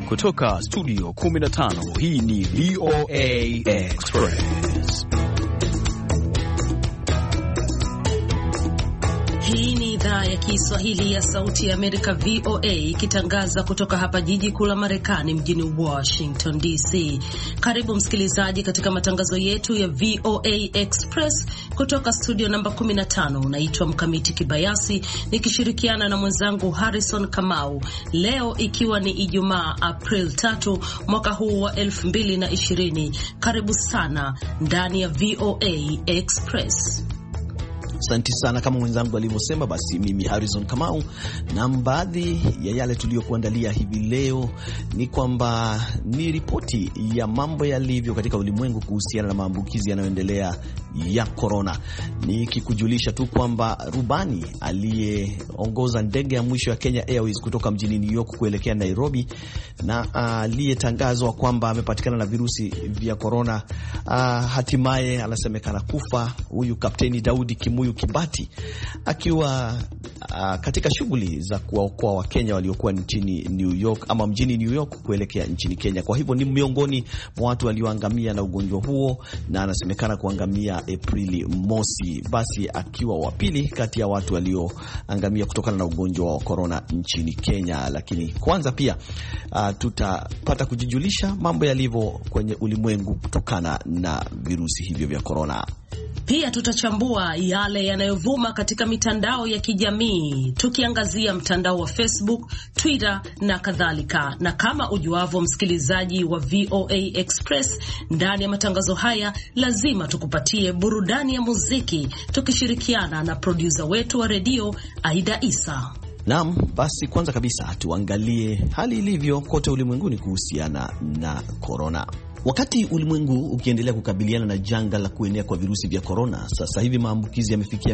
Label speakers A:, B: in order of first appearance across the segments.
A: Kutoka studio 15, hii ni VOA Express.
B: Hii ni idhaa ya Kiswahili ya Sauti ya Amerika, VOA, ikitangaza kutoka hapa jiji kuu la Marekani, mjini Washington DC. Karibu msikilizaji katika matangazo yetu ya VOA Express kutoka studio namba 15. Naitwa Mkamiti Kibayasi nikishirikiana na mwenzangu Harrison Kamau. Leo ikiwa ni Ijumaa, April 3 mwaka huu wa 2020. Karibu sana ndani ya VOA Express.
C: Asante sana, kama mwenzangu alivyosema, basi mimi Harrison Kamau, na baadhi ya yale tuliyokuandalia hivi leo ni kwamba ni ripoti ya mambo yalivyo katika ulimwengu kuhusiana na maambukizi yanayoendelea ya corona. Nikikujulisha tu kwamba rubani aliyeongoza ndege ya mwisho ya Kenya Airways kutoka mjini New York kuelekea Nairobi na aliyetangazwa kwamba amepatikana na virusi vya corona, hatimaye anasemekana kufa, huyu Kapteni Daudi Kimuyu Kibati, akiwa katika shughuli za kuwaokoa Wakenya waliokuwa nchini New York ama mjini New York kuelekea nchini Kenya. Kwa hivyo ni miongoni mwa watu walioangamia na ugonjwa huo, na anasemekana kuangamia Aprili mosi, basi akiwa wa pili kati ya watu walioangamia kutokana na ugonjwa wa corona nchini Kenya. Lakini kwanza pia tutapata kujijulisha mambo yalivyo kwenye ulimwengu kutokana na virusi hivyo vya corona.
B: Pia tutachambua yale yanayovuma katika mitandao ya kijamii, tukiangazia mtandao wa Facebook, Twitter na kadhalika. Na kama ujuavyo msikilizaji wa VOA Express, ndani ya matangazo haya lazima tukupatie burudani ya muziki, tukishirikiana na producer wetu wa redio Aida Isa.
C: Naam, basi kwanza kabisa tuangalie hali ilivyo kote ulimwenguni kuhusiana na corona. Wakati ulimwengu ukiendelea kukabiliana na janga la kuenea kwa virusi vya corona, sasa hivi maambukizi yamefikia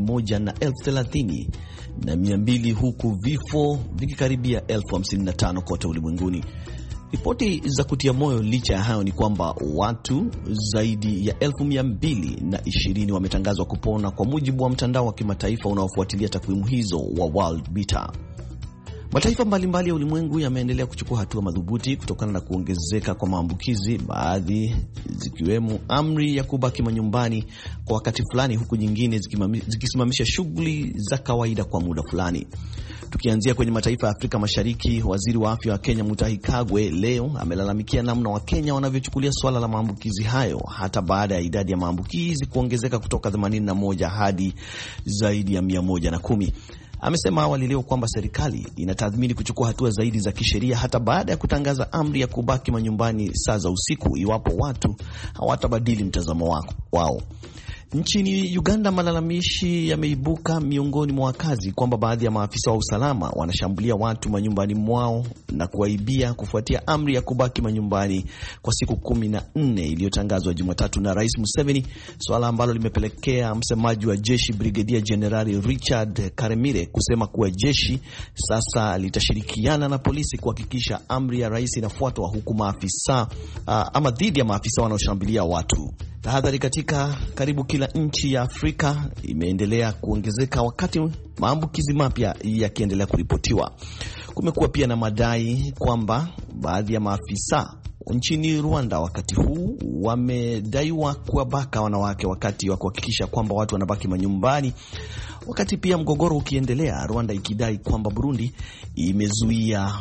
C: 1,30,200 huku vifo vikikaribia 55,000 kote ulimwenguni. Ripoti za kutia moyo licha ya hayo ni kwamba watu zaidi ya 220,000 wametangazwa kupona, kwa mujibu wa mtandao wa kimataifa unaofuatilia takwimu hizo wa World Beta. Mataifa mbalimbali ya ulimwengu yameendelea kuchukua hatua madhubuti kutokana na kuongezeka kwa maambukizi, baadhi zikiwemo amri ya kubaki manyumbani kwa wakati fulani, huku nyingine zikisimamisha shughuli za kawaida kwa muda fulani. Tukianzia kwenye mataifa ya Afrika Mashariki, waziri wa afya wa Kenya Mutahi Kagwe leo amelalamikia namna Wakenya wanavyochukulia swala la maambukizi hayo, hata baada ya idadi ya maambukizi kuongezeka kutoka 81 hadi zaidi ya 110. Amesema awali leo kwamba serikali inatathmini kuchukua hatua zaidi za kisheria hata baada ya kutangaza amri ya kubaki manyumbani saa za usiku iwapo watu hawatabadili mtazamo wao. Nchini Uganda, malalamishi yameibuka miongoni mwa wakazi kwamba baadhi ya maafisa wa usalama wanashambulia watu manyumbani mwao na kuwaibia kufuatia amri ya kubaki manyumbani kwa siku 14 iliyotangazwa Jumatatu na Rais Museveni, swala ambalo limepelekea msemaji wa jeshi Brigadier General Richard Karemire kusema kuwa jeshi sasa litashirikiana na polisi kuhakikisha amri ya rais inafuatwa, huku maafisa ama dhidi ya maafisa wanaoshambulia watu. Tahadhari katika karibu kila nchi ya Afrika imeendelea kuongezeka wakati maambukizi mapya yakiendelea kuripotiwa. Kumekuwa pia na madai kwamba baadhi ya maafisa nchini Rwanda wakati huu wamedaiwa kuwabaka wanawake wakati wa kuhakikisha kwamba watu wanabaki manyumbani. Wakati pia mgogoro ukiendelea, Rwanda ikidai kwamba Burundi imezuia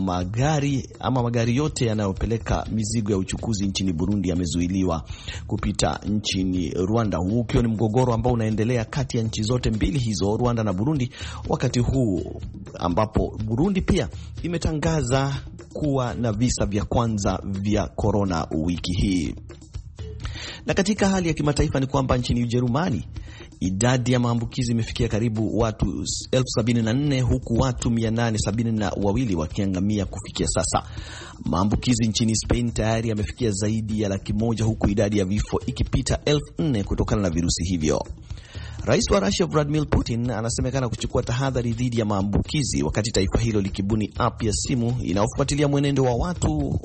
C: magari yote yanayopeleka mizigo ya uchukuzi nchini Burundi yamezuiliwa kupita nchini Rwanda. Huu ukiwa ni mgogoro ambao unaendelea kati ya nchi zote mbili hizo, Rwanda na Burundi, wakati huu ambapo Burundi pia imetangaza kuwa na visa vya kwanza vya corona wiki hii. Na katika hali ya kimataifa ni kwamba nchini Ujerumani idadi ya maambukizi imefikia karibu watu 74,000 huku watu 872 wakiangamia kufikia sasa. Maambukizi nchini Spain tayari yamefikia zaidi ya 100,000 huku idadi ya vifo ikipita 4,000 kutokana na virusi hivyo. Rais wa Russia Vladimir Putin anasemekana kuchukua tahadhari dhidi ya maambukizi wakati taifa hilo likibuni app ya simu inayofuatilia mwenendo wa watu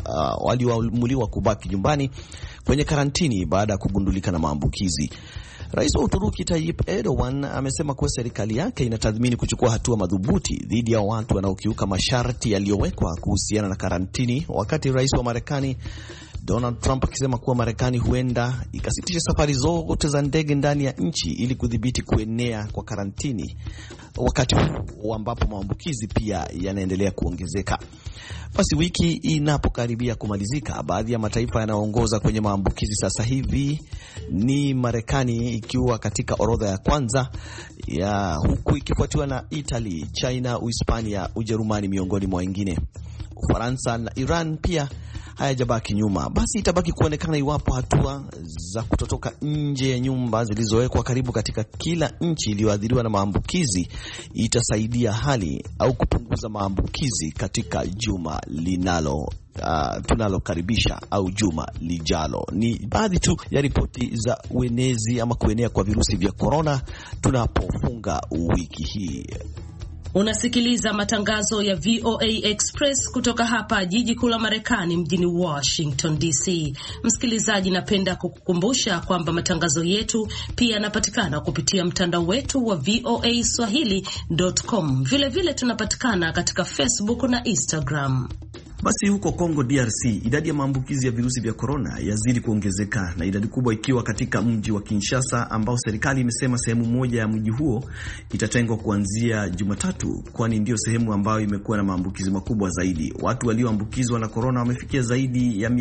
C: walioamuliwa kubaki nyumbani kwenye karantini baada ya kugundulika na maambukizi. Rais wa Uturuki Tayyip Erdogan amesema kuwa serikali yake inatathmini kuchukua hatua madhubuti dhidi ya watu wanaokiuka masharti yaliyowekwa kuhusiana na karantini, wakati rais wa Marekani Donald Trump akisema kuwa Marekani huenda ikasitisha safari zote za ndege ndani ya nchi ili kudhibiti kuenea kwa karantini, wakati huu ambapo maambukizi pia yanaendelea kuongezeka. Basi wiki inapokaribia kumalizika, baadhi ya mataifa yanayoongoza kwenye maambukizi sasa hivi ni Marekani ikiwa katika orodha ya kwanza, ya huku ikifuatiwa na Italy, China, Uhispania, Ujerumani miongoni mwa wengine. Ufaransa na Iran pia hayajabaki nyuma. Basi itabaki kuonekana iwapo hatua za kutotoka nje ya nyumba zilizowekwa karibu katika kila nchi iliyoathiriwa na maambukizi itasaidia hali au kupunguza maambukizi katika juma tunalokaribisha au juma lijalo. Ni baadhi tu ya ripoti za uenezi ama kuenea kwa virusi vya korona tunapofunga wiki hii.
B: Unasikiliza matangazo ya VOA Express kutoka hapa jiji kuu la Marekani mjini Washington DC. Msikilizaji, napenda kukukumbusha kwamba matangazo yetu pia yanapatikana kupitia mtandao wetu wa voaswahili.com. Vile tunapatikana katika Facebook na Instagram.
C: Basi huko Kongo DRC, idadi ya maambukizi ya virusi vya korona yazidi kuongezeka, na idadi kubwa ikiwa katika mji wa Kinshasa, ambao serikali imesema sehemu moja ya mji huo itatengwa kuanzia Jumatatu, kwani ndio sehemu ambayo imekuwa na maambukizi makubwa zaidi. Watu walioambukizwa na korona wamefikia zaidi ya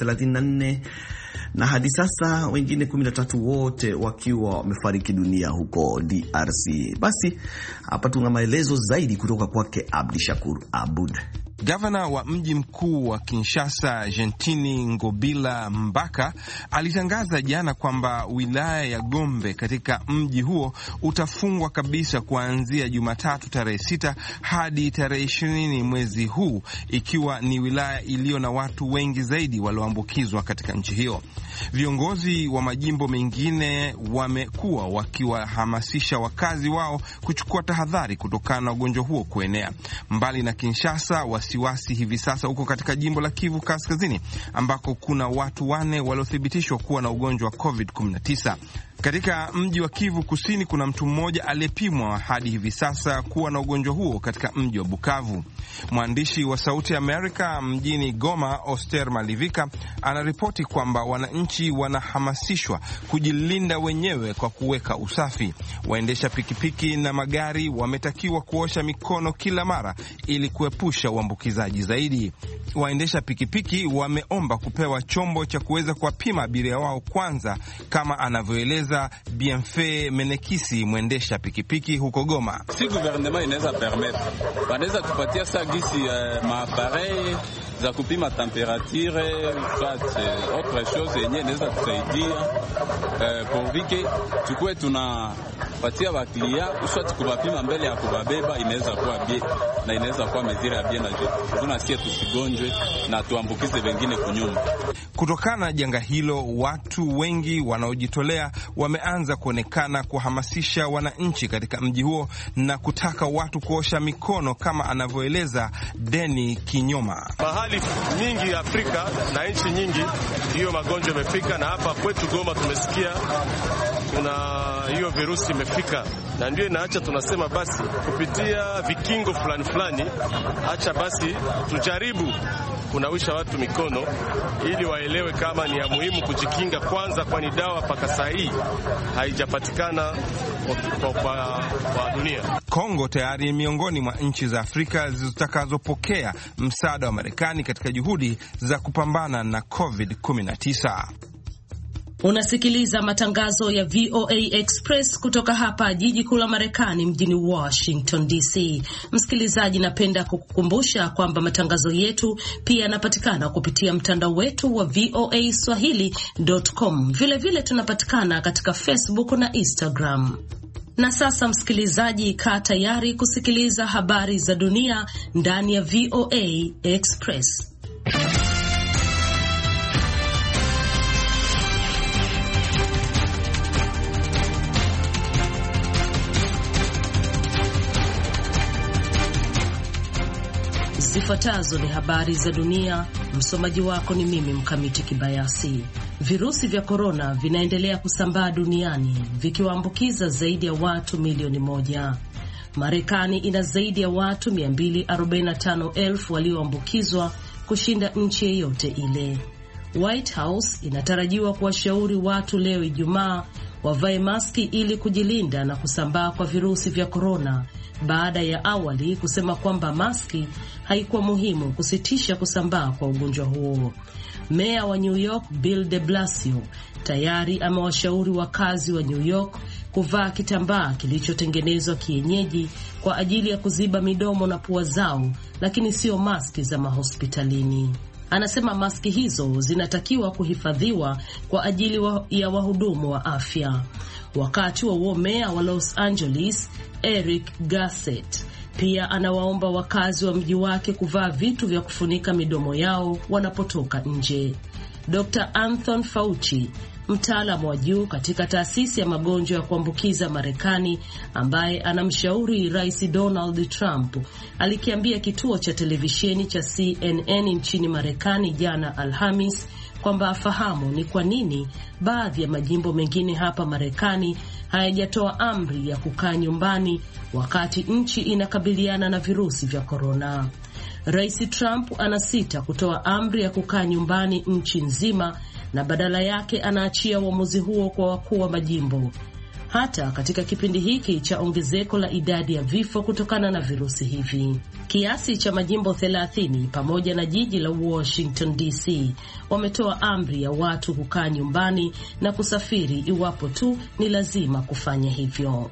C: 134 na hadi sasa wengine 13 wote wakiwa wamefariki dunia huko DRC. Basi hapa tuna maelezo zaidi kutoka kwake Abdi Shakur Abud.
D: Gavana wa mji mkuu wa Kinshasa, Gentini Ngobila Mbaka, alitangaza jana kwamba wilaya ya Gombe katika mji huo utafungwa kabisa kuanzia Jumatatu tarehe 6 hadi tarehe 20 mwezi huu, ikiwa ni wilaya iliyo na watu wengi zaidi walioambukizwa katika nchi hiyo. Viongozi wa majimbo mengine wamekuwa wakiwahamasisha wakazi wao kuchukua tahadhari kutokana na ugonjwa huo kuenea. Mbali na Kinshasa, wasiwasi hivi sasa uko katika jimbo la Kivu Kaskazini, ambako kuna watu 4 waliothibitishwa kuwa na ugonjwa wa COVID-19. Katika mji wa Kivu Kusini kuna mtu mmoja aliyepimwa hadi hivi sasa kuwa na ugonjwa huo katika mji wa Bukavu. Mwandishi wa Sauti ya Amerika mjini Goma, Oster Malivika, anaripoti kwamba wananchi wanahamasishwa kujilinda wenyewe kwa kuweka usafi. Waendesha pikipiki na magari wametakiwa kuosha mikono kila mara ili kuepusha uambukizaji zaidi. Waendesha pikipiki wameomba kupewa chombo cha kuweza kuwapima abiria wao kwanza, kama anavyoeleza Bienfait Menekisi, mwendesha pikipiki huko Goma.
E: Si gouvernement inaweza permettre, wanaweza tupatia sagisi maaparei za kupima temperature, autre chose yenye inaweza kusaidia pourvike tukue tunapatia waklia uswati kubapima mbele ya kubabeba, inaweza kuwa bie na inaweza kuwa mezira ya bie, na tunasikia tusigonjwe na tuambukize wengine kunyuma.
D: Kutokana na janga hilo, watu wengi wanaojitolea wameanza kuonekana kuhamasisha wananchi katika mji huo na kutaka watu kuosha mikono, kama anavyoeleza Deni Kinyoma.
F: Mahali mingi Afrika na nchi nyingi hiyo magonjwa imefika, na hapa kwetu Goma tumesikia kuna hiyo virusi imefika, na ndio inaacha tunasema basi kupitia vikingo fulani acha basi tujaribu kunawisha watu mikono ili waelewe kama ni ya muhimu kujikinga kwanza, kwani dawa paka saa hii haijapatikana kwa dunia.
D: Kongo tayari ni miongoni mwa nchi za Afrika zitakazopokea msaada wa Marekani katika juhudi za kupambana na COVID-19.
B: Unasikiliza matangazo ya VOA Express kutoka hapa jiji kuu la Marekani mjini Washington DC. Msikilizaji, napenda kukukumbusha kwamba matangazo yetu pia yanapatikana kupitia mtandao wetu wa voaswahili.com. Vile tunapatikana katika Facebook na Instagram. Na sasa msikilizaji, kaa tayari kusikiliza habari za dunia ndani ya VOA Express. Zifuatazo ni habari za dunia. Msomaji wako ni mimi Mkamiti Kibayasi. Virusi vya korona vinaendelea kusambaa duniani vikiwaambukiza zaidi ya watu milioni 1. Marekani ina zaidi ya watu 245,000 walioambukizwa kushinda nchi yeyote ile. White House inatarajiwa kuwashauri watu leo Ijumaa wavae maski ili kujilinda na kusambaa kwa virusi vya korona, baada ya awali kusema kwamba maski haikuwa muhimu kusitisha kusambaa kwa ugonjwa huo. Meya wa New York Bill de Blasio tayari amewashauri wakazi wa New York kuvaa kitambaa kilichotengenezwa kienyeji kwa ajili ya kuziba midomo na pua zao, lakini sio maski za mahospitalini. Anasema maski hizo zinatakiwa kuhifadhiwa kwa ajili ya wahudumu wa afya. Wakati wa meya wa Los Angeles Eric Garcetti pia anawaomba wakazi wa mji wake kuvaa vitu vya kufunika midomo yao wanapotoka nje. Dr. Anthony Fauci, mtaalamu wa juu katika taasisi ya magonjwa ya kuambukiza Marekani, ambaye anamshauri Rais Donald Trump, alikiambia kituo cha televisheni cha CNN nchini Marekani jana Alhamis kwamba afahamu ni kwa nini baadhi ya majimbo mengine hapa Marekani hayajatoa amri ya kukaa nyumbani wakati nchi inakabiliana na virusi vya korona. Rais Trump anasita kutoa amri ya kukaa nyumbani nchi nzima na badala yake anaachia uamuzi huo kwa wakuu wa majimbo. Hata katika kipindi hiki cha ongezeko la idadi ya vifo kutokana na virusi hivi, kiasi cha majimbo 30 pamoja na jiji la Washington DC wametoa amri ya watu kukaa nyumbani na kusafiri iwapo tu ni lazima kufanya hivyo.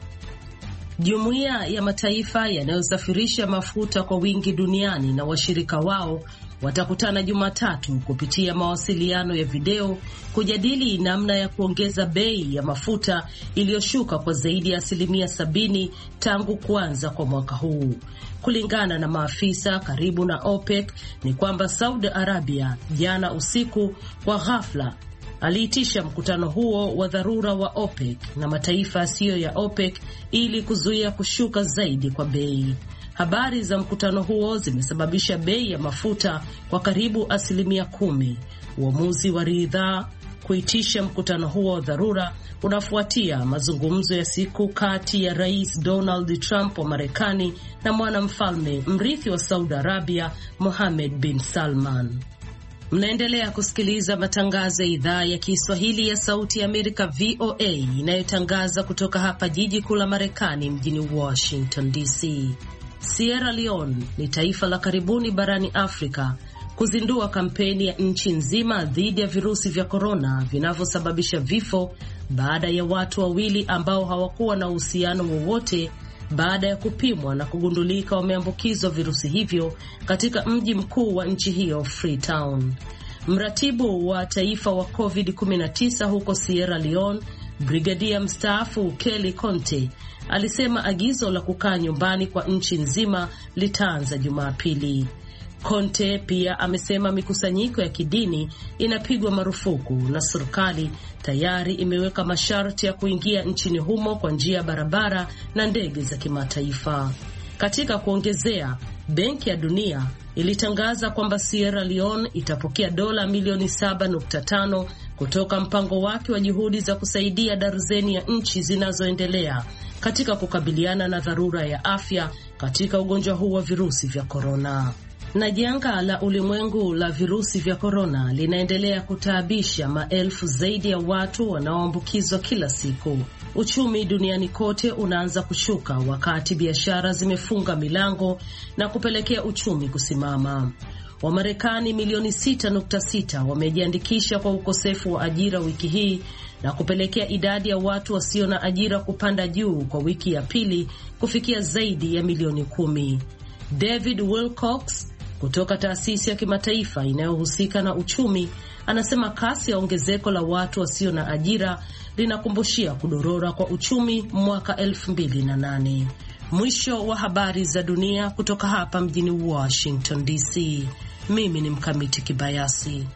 B: Jumuiya ya Mataifa yanayosafirisha mafuta kwa wingi duniani na washirika wao watakutana Jumatatu kupitia mawasiliano ya video kujadili namna ya kuongeza bei ya mafuta iliyoshuka kwa zaidi ya 70% tangu kuanza kwa mwaka huu. Kulingana na maafisa karibu na OPEC ni kwamba Saudi Arabia jana usiku kwa ghafla aliitisha mkutano huo wa dharura wa OPEC na mataifa yasiyo ya OPEC ili kuzuia kushuka zaidi kwa bei. Habari za mkutano huo zimesababisha bei ya mafuta kwa karibu 10%. Uamuzi wa ridhaa kuitisha mkutano huo wa dharura unafuatia mazungumzo ya siku kati ya Rais Donald Trump wa Marekani na mwanamfalme mrithi wa Saudi Arabia Mohammed bin Salman. Mnaendelea kusikiliza matangazo ya idhaa ya Kiswahili ya Sauti ya Amerika VOA inayotangaza kutoka hapa jiji kuu la Marekani mjini Washington DC. Sierra Leone ni taifa la karibuni barani Afrika kuzindua kampeni ya nchi nzima dhidi ya virusi vya korona vinavyosababisha vifo baada ya watu wawili ambao hawakuwa na uhusiano wowote baada ya kupimwa na kugundulika wameambukizwa virusi hivyo katika mji mkuu wa nchi hiyo Freetown. Mratibu wa taifa wa COVID-19 huko Sierra Leone, Brigadia mstaafu Kelly Conte, alisema agizo la kukaa nyumbani kwa nchi nzima litaanza Jumapili. Conte pia amesema mikusanyiko ya kidini inapigwa marufuku na serikali tayari imeweka masharti ya kuingia nchini humo kwa njia ya barabara na ndege za kimataifa. Katika kuongezea, Benki ya Dunia ilitangaza kwamba Sierra Leone itapokea dola milioni 7.5 kutoka mpango wake wa juhudi za kusaidia darzeni ya nchi zinazoendelea katika kukabiliana na dharura ya afya katika ugonjwa huu wa virusi vya korona. Na janga la ulimwengu la virusi vya korona linaendelea kutaabisha maelfu zaidi ya watu wanaoambukizwa kila siku. Uchumi duniani kote unaanza kushuka wakati biashara zimefunga milango na kupelekea uchumi kusimama. Wamarekani milioni 6.6 wamejiandikisha kwa ukosefu wa ajira wiki hii na kupelekea idadi ya watu wasio na ajira kupanda juu kwa wiki ya pili kufikia zaidi ya milioni 10. David Wilcox kutoka taasisi ya kimataifa inayohusika na uchumi anasema kasi ya ongezeko la watu wasio na ajira linakumbushia kudorora kwa uchumi mwaka 2008. Mwisho wa habari za dunia kutoka hapa mjini Washington DC. Mimi ni Mkamiti Kibayasi.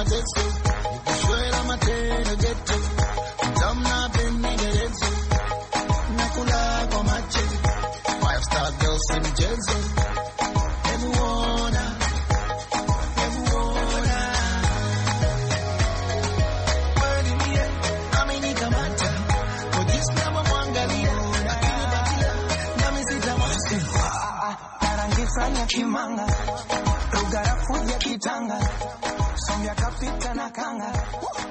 G: mateso ukishwela matendo geto tamna peni gerezo nakula kwa mache 5-star girls in Jezo emuona kweli mie amini kamata kujisna mwangalia lakini batia nami sitamwasi arangifanya kimanga rugarafuja kitanga sombya kapita na kanga.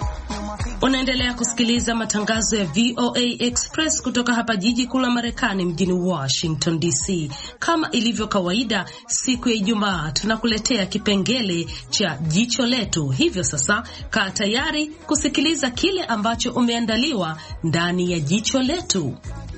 B: Unaendelea kusikiliza matangazo ya VOA Express kutoka hapa jiji kuu la Marekani mjini Washington DC. Kama ilivyo kawaida, siku ya Ijumaa tunakuletea kipengele cha jicho letu. Hivyo sasa, kaa tayari kusikiliza kile ambacho umeandaliwa ndani ya jicho letu.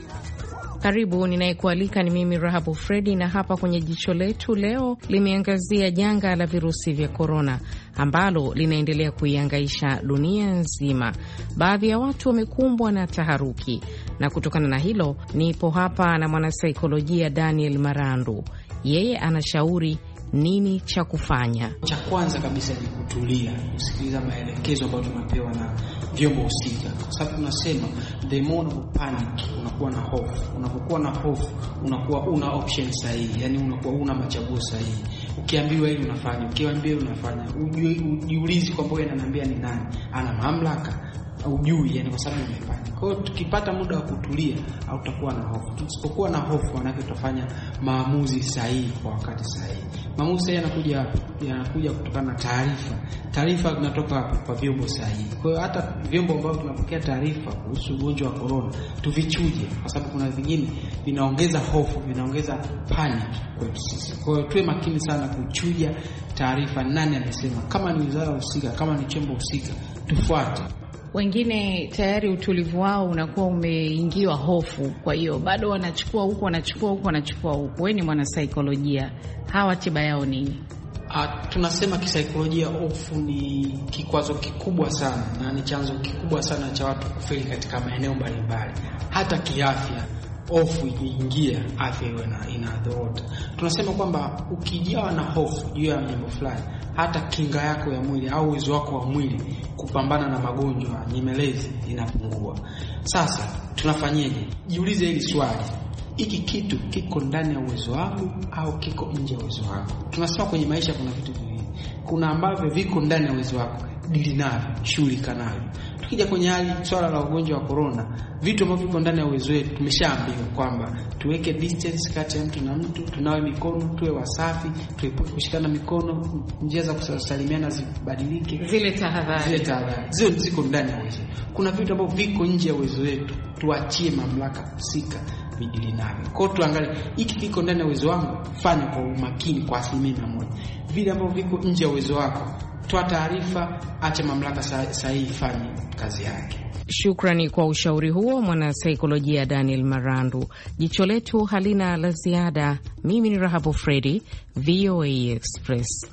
H: Karibu, ninayekualika ni mimi Rahabu Fredi, na hapa kwenye jicho letu leo limeangazia janga la virusi vya korona ambalo linaendelea kuihangaisha dunia nzima. Baadhi ya watu wamekumbwa na taharuki, na kutokana na hilo nipo hapa na mwanasaikolojia Daniel Marandu. Yeye anashauri nini cha kufanya.
I: Cha kwanza kabisa ni kutulia, kusikiliza maelekezo ambayo tunapewa na vyombo husika, kwa sababu tunasema the more you panic, unakuwa na hofu. Unapokuwa na hofu, unakuwa una option sahihi, yani unakuwa una machaguo sahihi. Ukiambiwa hili unafanya, ukiambiwa unafanya. Ujiulize kwamba wewe ananiambia ni nani, ana mamlaka ujui, yani kwa sababu umepanga. Kwa hiyo tukipata muda wa kutulia, au tutakuwa na hofu. Tusipokuwa na hofu, manake tutafanya maamuzi sahihi kwa wakati sahihi. Maamuzi sahihi yanakuja kutokana na taarifa. Taarifa zinatoka kwa vyombo sahihi. Kwa hiyo hata vyombo ambavyo tunapokea taarifa kuhusu ugonjwa wa corona, tuvichuje, kwa sababu kuna vingine vinaongeza hofu, vinaongeza panic kwetu sisi. Kwa hiyo tuwe makini sana kuchuja taarifa, nani amesema, kama ni wizara husika, kama ni chombo husika, tufuate.
H: Wengine tayari utulivu wao unakuwa umeingiwa hofu, kwa hiyo bado wanachukua huko, wanachukua huko, wanachukua huko. Wewe ni mwanasaikolojia, hawa tiba yao nini?
I: Tunasema kisaikolojia, hofu ni kikwazo kikubwa sana na ni chanzo kikubwa sana cha watu kufeli katika maeneo mbalimbali. Hata kiafya, hofu ikiingia, afya inadhorota. Tunasema kwamba ukijawa na hofu juu ya jambo fulani, hata kinga yako ya mwili au uwezo wako wa mwili kupambana na magonjwa nyemelezi inapungua. Sasa tunafanyaje? Jiulize hili swali: hiki kitu kiko ndani ya uwezo wako au kiko nje ya uwezo wako? Tunasema kwenye maisha kuna vitu viwili. Kuna ambavyo viko ndani ya uwezo wako, dili navyo, shughulika navyo. Tukija kwenye hali swala la ugonjwa wa corona, vitu ambavyo viko ndani ya uwezo wetu tumeshaambiwa kwamba tuweke distance kati ya mtu na mtu, tunawe mikono, tuwe wasafi, tuepuke kushikana mikono, njia za kusalimiana zibadilike,
H: zile tahadhari
I: ziko ndani ya uwezo. Kuna vitu ambavyo viko nje ya uwezo wetu, tuachie mamlaka husika vidili navyo. Kwa hiyo tuangalie hiki kiko ndani ya uwezo wangu, fanya kwa umakini kwa 100%. Vile ambavyo viko nje ya uwezo wako, toa taarifa, acha mamlaka sahihi ifanye kazi yake.
H: Shukrani kwa ushauri huo mwanasaikolojia Daniel Marandu. Jicho letu halina la ziada. Mimi ni Rahabu Fredi, VOA Express.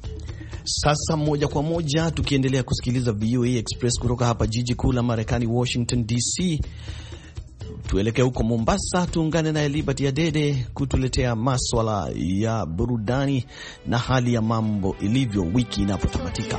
C: Sasa moja kwa moja tukiendelea kusikiliza VOA Express kutoka hapa jiji kuu la Marekani, Washington DC. Tuelekee huko Mombasa, tuungane na Liberty Adede kutuletea maswala ya burudani na hali ya mambo ilivyo wiki inapotamatika.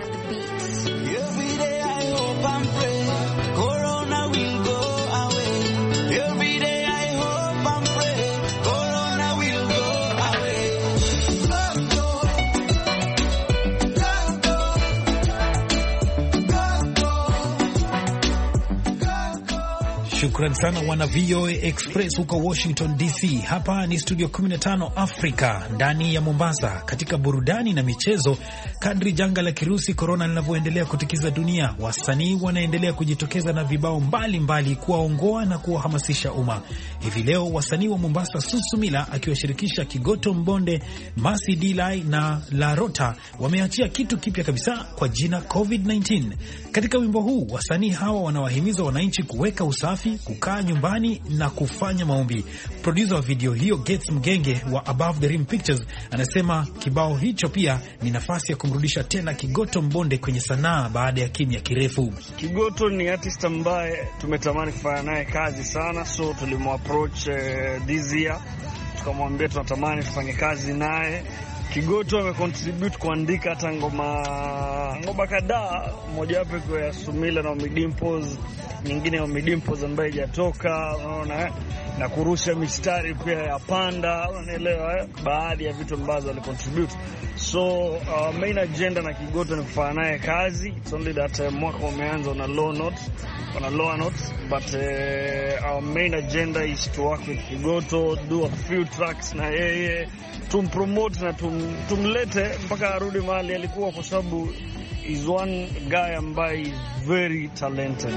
A: Shukran sana wana VOA Express huko Washington DC. Hapa ni studio 15 Africa ndani ya Mombasa. Katika burudani na michezo, kadri janga la kirusi corona linavyoendelea kutikiza dunia, wasanii wanaendelea kujitokeza na vibao mbalimbali kuwaongoa na kuwahamasisha umma. Hivi leo wasanii wa Mombasa, Susumila akiwashirikisha Kigoto Mbonde, Masi Dilai na La Rota wameachia kitu kipya kabisa kwa jina COVID-19. Katika wimbo huu wasanii hawa wanawahimiza wananchi kuweka usafi, kukaa nyumbani na kufanya maombi. Producer wa video hiyo Gates Mgenge wa Above the Rim Pictures anasema kibao hicho pia ni nafasi ya kumrudisha tena Kigoto Mbonde kwenye sanaa baada ya kimya kirefu.
J: Kigoto ni artist ambaye tumetamani kufanya naye kazi sana, so tulimapproach this year, tukamwambia tunatamani tufanye kazi naye. Kigoto amecontribute kuandika hata ngoma ngoma kadhaa, moja wapo kwa ya Sumila na Omidimpos, nyingine ya Omidimpos ambayo haijatoka, unaona, na kurusha mistari pia ya Panda, unaelewa, baadhi ya vitu ambazo alicontribute. So main agenda na Kigoto ni kufanya naye kazi. It's only that mwaka umeanza on a lower note, but our main agenda is to work with Kigoto, do a few tracks na yeye, tumpromote na tumlete mpaka arudi mahali alikuwa, kwa sababu is one guy ambaye is very talented.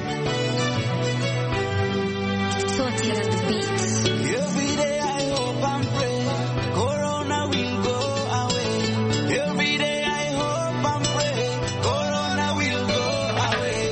G: Every day I hope and pray Corona will go away. Every day I hope and pray Corona will go away.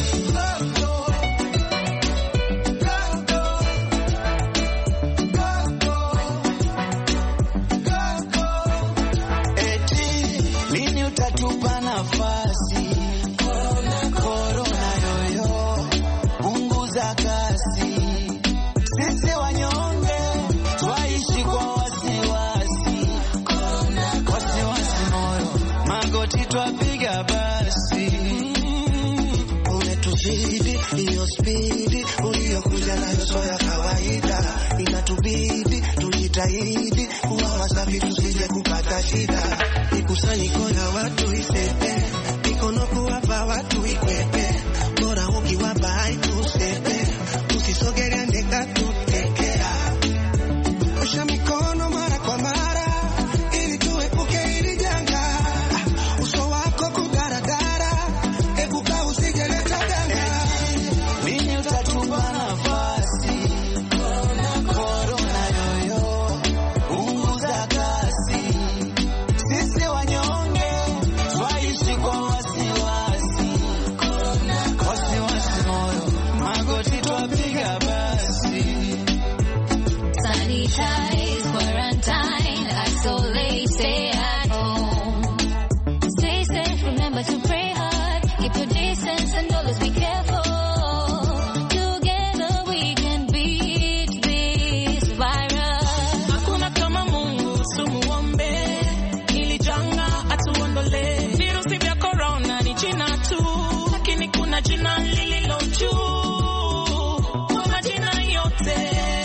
G: Eti lini utatupa nafasi? Corona yoyo punguza kasi. Sisi wanyonge twaishi kwa wasiwasi, wasiwasi moyo, magoti twapiga basi. Umetuzidi hiyo spidi uliyokuja nayo, sio ya kawaida. Inatubidi tujitahidi kuwa wasafi tusije kupata shida. Ikusanyiko la watu isepe, mikono kuwapa watu ikwepe, bora ukiwapa haitusepe, usisogele ndeka tutekea. Osha mikono mara kwa mara ili tuepuke hili janga. Uso wako kudaradara, epuka usijeleta danga. Lini utatupa nafasi? Corona yoyo punguza kasi. Sisi wanyonge twaishi kwa wasiwasi, wasiwasi moyo, magoti twapiga basi.
K: Sanitize, quarantine, isolate, stay at home. Stay safe, remember to pray hard, keep your distance and always be careful. Together we can beat this virus.
L: Hakuna kama Mungu, tumuombe ili janga atuondole. Virusi vya corona ni jina tu, lakini kuna jina lililo juu kwa majina yote.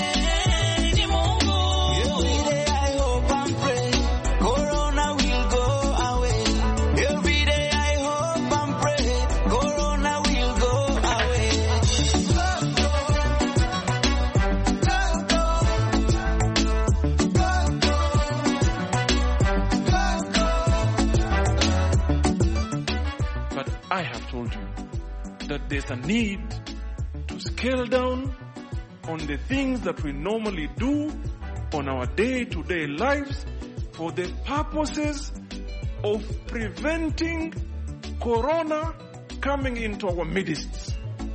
M: I have told you that there's a need to scale down on the things that we normally do on our day-to-day lives for the purposes of preventing corona coming into our midst.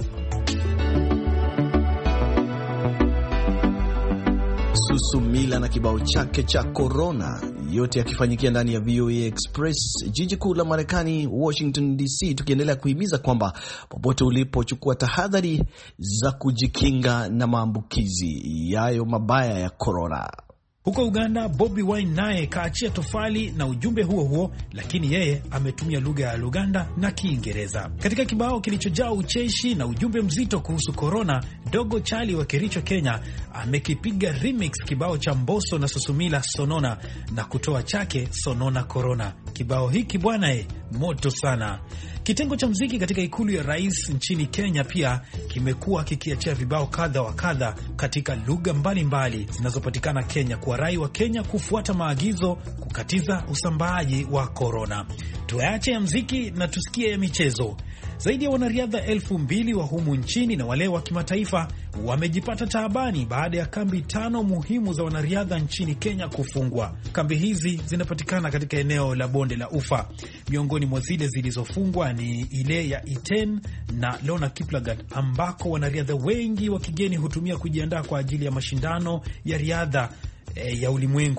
C: Susumila na kibao chake cha corona, yote yakifanyikia ndani ya VOA Express, jiji kuu la Marekani, Washington DC, tukiendelea kuhimiza kwamba popote ulipochukua tahadhari za kujikinga na maambukizi yayo mabaya ya corona.
A: Huko Uganda, Bobi Wine naye kaachia tofali na ujumbe huo huo, lakini yeye ametumia lugha ya Luganda na Kiingereza. Katika kibao kilichojaa ucheshi na ujumbe mzito kuhusu corona, Dogo Chali wa Kericho, Kenya, amekipiga remix kibao cha Mbosso na Susumila, Sonona, na kutoa chake Sonona Corona. Kibao hiki bwana moto sana. Kitengo cha muziki katika ikulu ya rais nchini Kenya pia kimekuwa kikiachia vibao kadha wa kadha katika lugha mbalimbali zinazopatikana Kenya, kwa rai wa Kenya kufuata maagizo kukatiza usambaaji wa corona. Tuache ya muziki na tusikie ya michezo. Zaidi ya wanariadha 2,000 wa humu nchini na wale wa kimataifa wamejipata taabani baada ya kambi 5 muhimu za wanariadha nchini Kenya kufungwa. Kambi hizi zinapatikana katika eneo la Bonde la Ufa. Miongoni mwa zile zilizofungwa ni ile ya Iten na Lona Kiplagat, ambako wanariadha wengi wa kigeni hutumia kujiandaa kwa ajili ya mashindano ya riadha ya ulimwengu.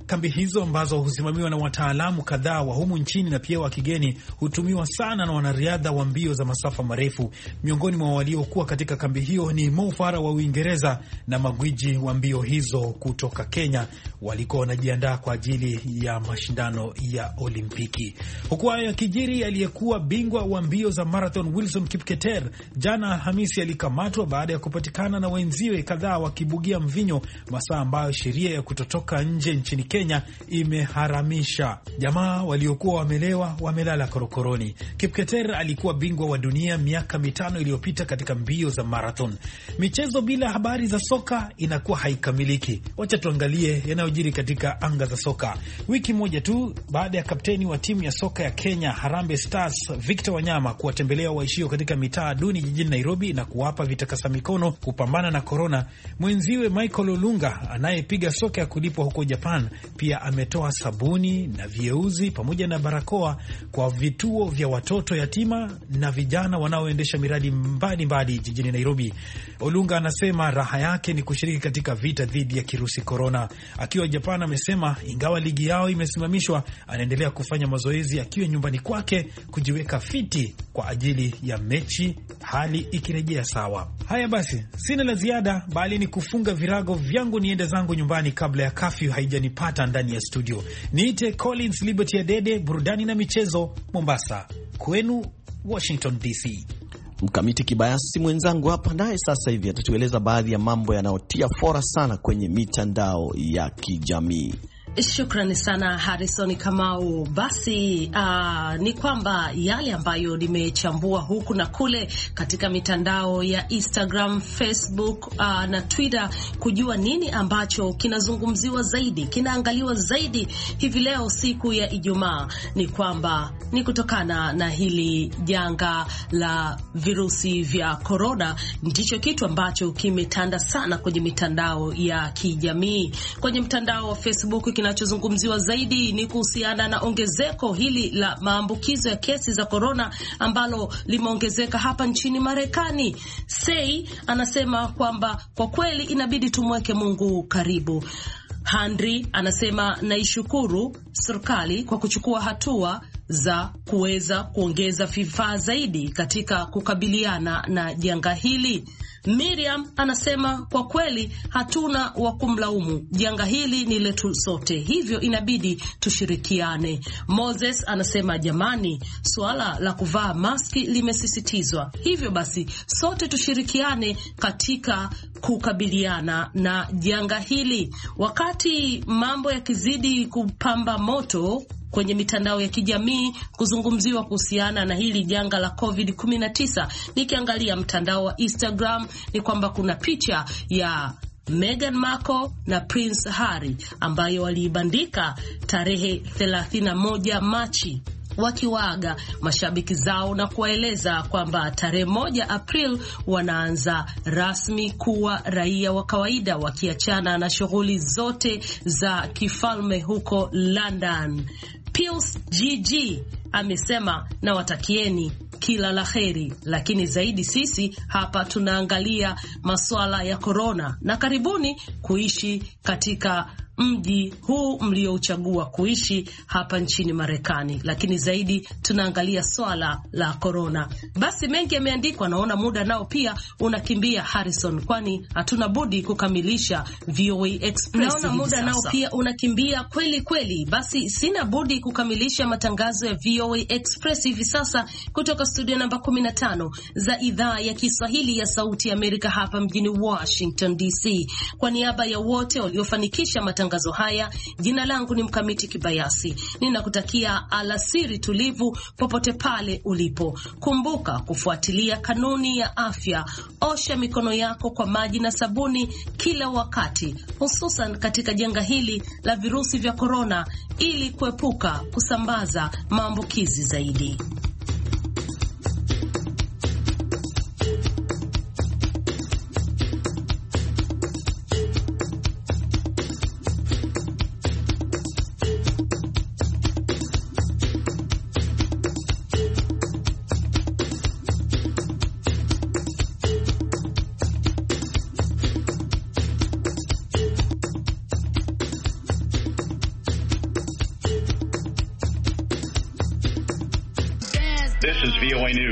A: Kambi hizo ambazo husimamiwa na wataalamu kadhaa wa humu nchini na pia wa kigeni hutumiwa sana na wanariadha wa mbio za masafa marefu. Miongoni mwa waliokuwa katika kambi hiyo ni Mo Farah wa Uingereza na magwiji wa mbio hizo kutoka Kenya walikuwa wanajiandaa kwa ajili ya mashindano ya Olimpiki. Huku hayo yakijiri, aliyekuwa bingwa wa mbio za marathon Wilson Kipketer jana Alhamisi alikamatwa baada ya kupatikana na wenziwe kadhaa wakibugia mvinyo, masaa ambayo sheria ya kutotoka nje nchini Kenya imeharamisha. Jamaa waliokuwa wamelewa wamelala korokoroni. Kipketer alikuwa bingwa wa dunia miaka 5 iliyopita katika mbio za marathon. Michezo bila habari za soka inakuwa haikamiliki. Wacha tuangalie yanayojiri katika anga za soka. Wiki moja tu baada ya kapteni wa timu ya soka ya Kenya Harambee Stars Victor Wanyama kuwatembelea waishio katika mitaa duni jijini Nairobi na kuwapa vitakasa mikono kupambana na korona, mwenziwe Michael Olunga anayepiga soka ya kulipwa huko Japan pia ametoa sabuni na vieuzi pamoja na barakoa kwa vituo vya watoto yatima na vijana wanaoendesha miradi mbalimbali jijini Nairobi. Olunga anasema raha yake ni kushiriki katika vita dhidi ya kirusi korona. Akiwa Japan amesema ingawa ligi yao imesimamishwa, anaendelea kufanya mazoezi akiwa nyumbani kwake kujiweka fiti kwa ajili ya mechi hali ikirejea sawa. Haya basi, sina la ziada bali ni kufunga virago vyangu niende zangu nyumbani kabla ya kafyu haijanipata ndani ya studio. Niite Collins Liberty Adede, burudani na michezo Mombasa. Kwenu Washington DC.
C: Mkamiti Kibayasi mwenzangu hapa naye sasa hivi atatueleza baadhi ya mambo yanayotia fora sana kwenye mitandao ya kijamii.
B: Shukrani sana Harrison Kamau. Basi ni kwamba yale ambayo nimechambua huku na kule katika mitandao ya Instagram, Facebook na Twitter kujua nini ambacho kinazungumziwa zaidi, kinaangaliwa zaidi hivi leo siku ya Ijumaa, ni kwamba ni kutokana na hili janga la virusi vya corona, ndicho kitu ambacho kimetanda sana kwenye mitandao ya kijamii. Kwenye mtandao wa Facebook kinachozungumziwa zaidi ni kuhusiana na ongezeko hili la maambukizo ya kesi za corona ambalo limeongezeka hapa nchini Marekani. Sei anasema kwamba kwa kweli inabidi tumweke Mungu karibu. Henry anasema naishukuru serikali kwa kuchukua hatua za kuweza kuongeza vifaa zaidi katika kukabiliana na janga hili. Miriam anasema kwa kweli hatuna wa kumlaumu, janga hili ni letu sote, hivyo inabidi tushirikiane. Moses anasema jamani, suala la kuvaa maski limesisitizwa, hivyo basi sote tushirikiane katika kukabiliana na janga hili. Wakati mambo yakizidi kupamba moto kwenye mitandao ya kijamii kuzungumziwa kuhusiana na hili janga la COVID-19, nikiangalia mtandao wa Instagram ni kwamba kuna picha ya Meghan Markle na Prince Harry ambayo waliibandika tarehe 31 Machi wakiwaaga mashabiki zao na kuwaeleza kwamba tarehe 1 April wanaanza rasmi kuwa raia wa kawaida, wakiachana na shughuli zote za kifalme huko London. Pius GG amesema na watakieni kila laheri, lakini zaidi sisi hapa tunaangalia masuala ya corona na karibuni kuishi katika mji huu mliouchagua kuishi hapa nchini Marekani, lakini zaidi tunaangalia swala la corona. Basi mengi yameandikwa, naona muda nao pia unakimbia Harrison, kwani hatuna budi kukamilisha VOA Express. Naona muda nao pia unakimbia kweli kweli, basi sina budi kukamilisha matangazo ya VOA Express hivi sasa kutoka studio namba 15 za idhaa ya Kiswahili ya Sauti ya Amerika hapa mjini Washington DC. Kwa niaba ya wote waliofanikisha matangazo haya, jina langu ni Mkamiti Kibayasi. Ninakutakia alasiri tulivu popote pale ulipo. Kumbuka kufuatilia kanuni ya afya. Osha mikono yako kwa maji na sabuni kila wakati, hususan katika janga hili la virusi vya corona, ili kuepuka kusambaza maambukizi zaidi.